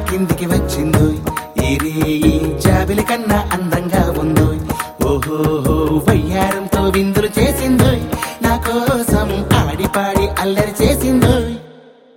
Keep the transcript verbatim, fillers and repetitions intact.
కిందికి వచ్చిందో ఈ రేయి జాబిలి కన్నా అందంగా ఉందో ఓహోహో వయ్యారంతో విందులు చే